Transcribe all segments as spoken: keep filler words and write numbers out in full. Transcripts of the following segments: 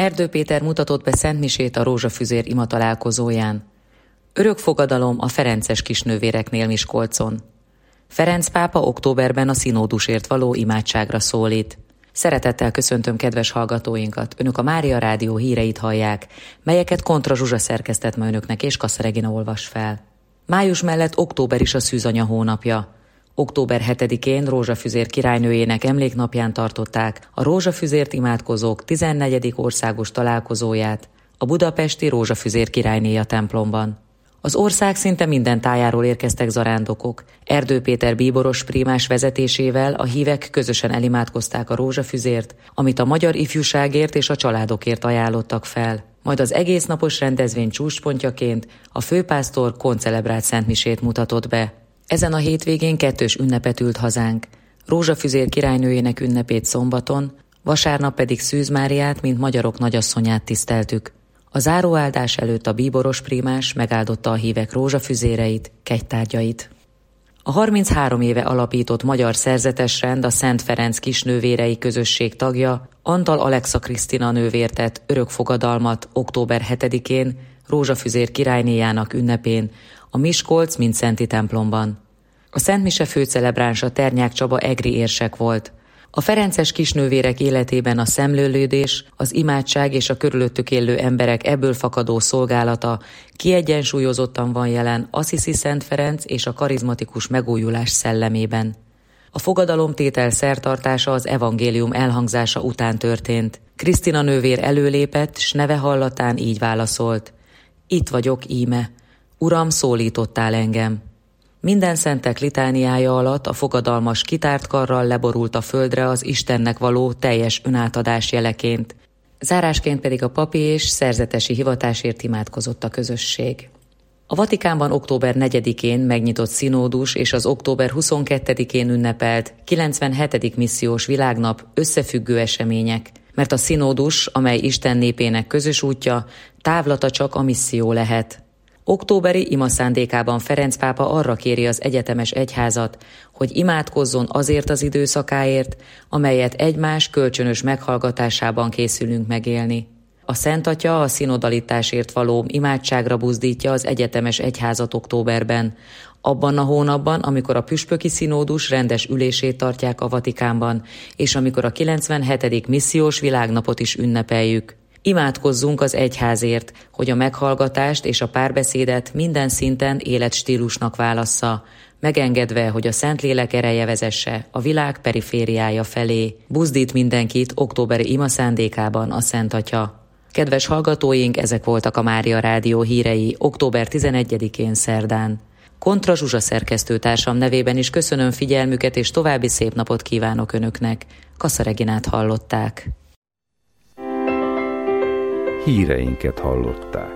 Erdő Péter mutatott be szentmisét a Rózsafüzér ima találkozóján. Örök fogadalom a ferences kisnővéreknél Miskolcon. Ferenc pápa októberben a színódusért való imádságra szólít. Szeretettel köszöntöm kedves hallgatóinkat, önök a Mária Rádió híreit hallják, melyeket Kontra Zsuzsa szerkesztett ma önöknek és Kassa Regina olvas fel. Május mellett október is a szűzanya hónapja. október hetedikén Rózsafüzér királynőjének emléknapján tartották a Rózsafüzért imádkozók tizennegyedik országos találkozóját a budapesti Rózsafüzér királynéja templomban. Az ország szinte minden tájáról érkeztek zarándokok. Erdő Péter bíboros prímás vezetésével a hívek közösen elimádkozták a rózsafüzért, amit a magyar ifjúságért és a családokért ajánlottak fel. Majd az egésznapos rendezvény csúcspontjaként a főpásztor koncelebrált szentmisét mutatott be. Ezen a hétvégén kettős ünnepet ült hazánk. Rózsafüzér királynőjének ünnepét szombaton, vasárnap pedig Szűz Máriát, mint magyarok nagyasszonyát tiszteltük. A záróáldás előtt a bíboros prímás megáldotta a hívek rózsafüzéreit, kegytárgyait. A harminchárom éve alapított Magyar Szerzetesrend a Szent Ferenc kisnővérei közösség tagja Antal Alexa Krisztina nővér tett örök fogadalmat október hetedikén Rózsafüzér királynéjának ünnepén a Miskolc Mindszenti templomban. A szentmise főcelebránsa Ternyák Csaba egri érsek volt. A ferences kisnővérek életében a szemlélődés, az imádság és a körülöttük élő emberek ebből fakadó szolgálata kiegyensúlyozottan van jelen Assisi Szent Ferenc és a karizmatikus megújulás szellemében. A fogadalomtétel szertartása az evangélium elhangzása után történt. Krisztina nővér előlépett, s neve hallatán így válaszolt: Itt vagyok, íme. Uram, szólítottál engem. Minden szentek litániája alatt a fogadalmas kitárt karral leborult a földre az Istennek való teljes önátadás jeleként. Zárásként pedig a papi és szerzetesi hivatásért imádkozott a közösség. A Vatikánban október negyedikén megnyitott színódus és az október huszonkettedikén ünnepelt kilencvenhetedik missziós világnap összefüggő események, mert a színódus, amely Isten népének közös útja, távlata csak a misszió lehet. Októberi ima szándékában Ferenc pápa arra kéri az egyetemes egyházat, hogy imádkozzon azért az időszakáért, amelyet egymás kölcsönös meghallgatásában készülünk megélni. A Szent Atya a szinodalitásért való imádságra buzdítja az egyetemes egyházat októberben, abban a hónapban, amikor a püspöki színódus rendes ülését tartják a Vatikánban, és amikor a kilencvenhetedik missziós világnapot is ünnepeljük. Imádkozzunk az egyházért, hogy a meghallgatást és a párbeszédet minden szinten életstílusnak válassza, megengedve, hogy a Szentlélek ereje vezesse a világ perifériája felé. Buzdít mindenkit októberi ima szándékában a Szent Atya. Kedves hallgatóink, ezek voltak a Mária Rádió hírei október tizenegyedikén szerdán. Kontra Zsuzsa szerkesztőtársam nevében is köszönöm figyelmüket, és további szép napot kívánok önöknek. Kassa Reginát hallották. Híreinket hallották.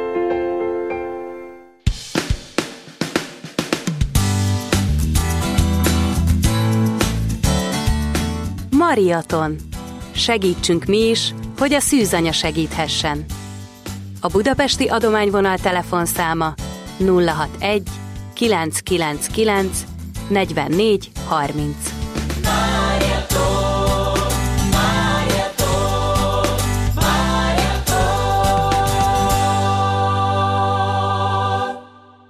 Mariaton. Segítsünk mi is, hogy a szűzanya segíthessen. A budapesti adományvonal telefonszáma nulla hatvanegy kilencszázkilencvenkilenc negyvennégy harminc.